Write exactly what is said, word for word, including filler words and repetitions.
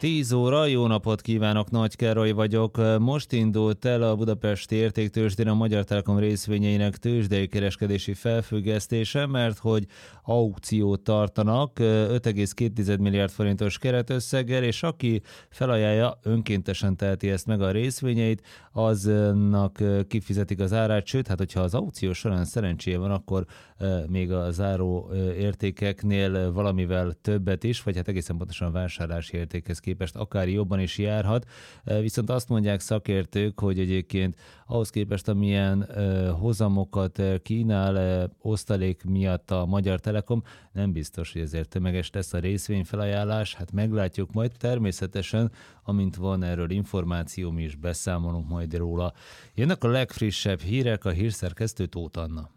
tíz óra, jó napot kívánok, Nagy Károly vagyok. Most indult el a Budapesti Értéktőzsdén a Magyar Telekom részvényeinek tőzsdei kereskedési felfüggesztése, mert hogy aukciót tartanak öt egész két milliárd forintos keretösszeggel, és aki felajánlja, önkéntesen teheti ezt meg a részvényeit, aznak kifizetik az árát, sőt, hát hogyha az aukció során szerencséje van, akkor még a záró értékeknél valamivel többet is, vagy hát egészen pontosan a vásárlási értékhez képest akár jobban is járhat. Viszont azt mondják szakértők, hogy egyébként ahhoz képest, amilyen hozamokat kínál osztalék miatt a Magyar Telekom, nem biztos, hogy ezért tömeges lesz a részvényfelajánlás. Hát meglátjuk majd, természetesen, amint van erről információ, mi is beszámolunk majd róla. Jönnek a legfrissebb hírek, a hírszerkesztő Tóth Anna.